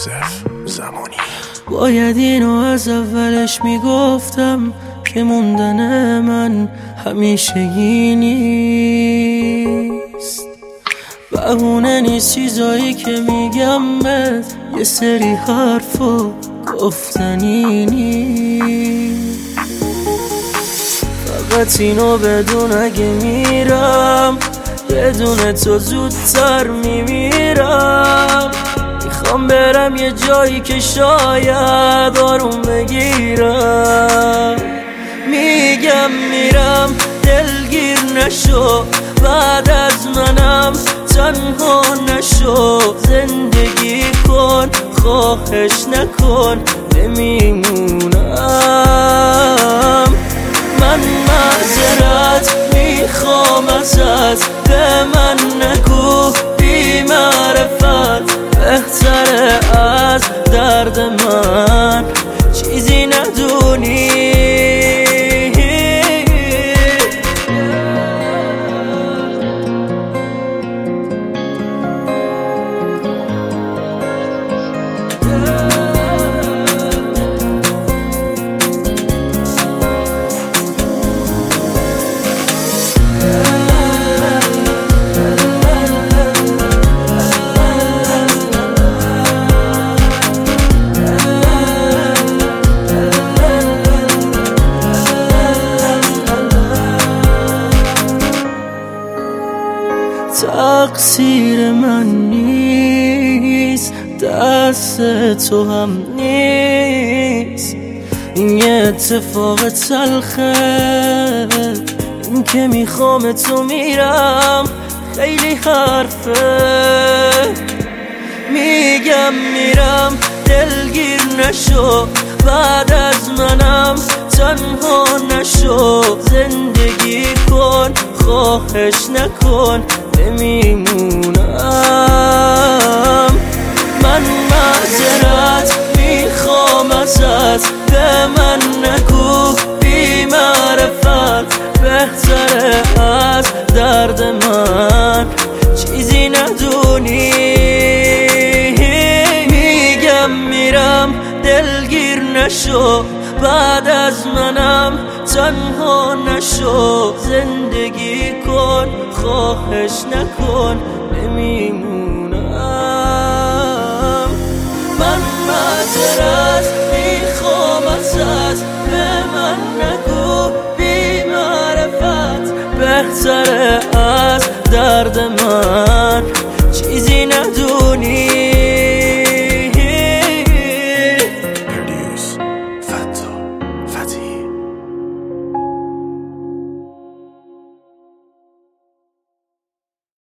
یوسف زمانی. باید اینو از اولش میگفتم که موندن من همیشگی نیست، بهونه نیست چیزایی که میگم بهت، یه سری حرفا گفتنی نیست. فقط اینو بدون اگه میرم بدون تو زودتر میمیرم. میخوام برم یه جایی که شاید آروم بگیرم. میگم میرم دلگیر نشو، بعد از منم تنها نشو. زندگی کن خواهش نکن، نمیمونم. من معذرت میخوام ازت، به من نگو بی معرفت. بهتره از درد من چیزی ندونی. تقصیر من نیست، دست تو هم نیست. این یه اتفاق تلخه، این که میخوام تو میرم خیلی حرفه. میگم میرم دلگیر نشو، بعد از منم تنها نشو. زندگی کن خواهش نکن، نمیمونم. من معذرت میخوام ازت، به من نگو بی معرفت. بهتره از درد من چیزی ندونی. میگم میرم دلگیر نشو، بعد از منم تنها نشو. زندگی کن خواهش نکن، نمیمونم. من معذرت میخوام ازت، به من نگو بی معرفت. بهتره از درد من چیزی ندونی.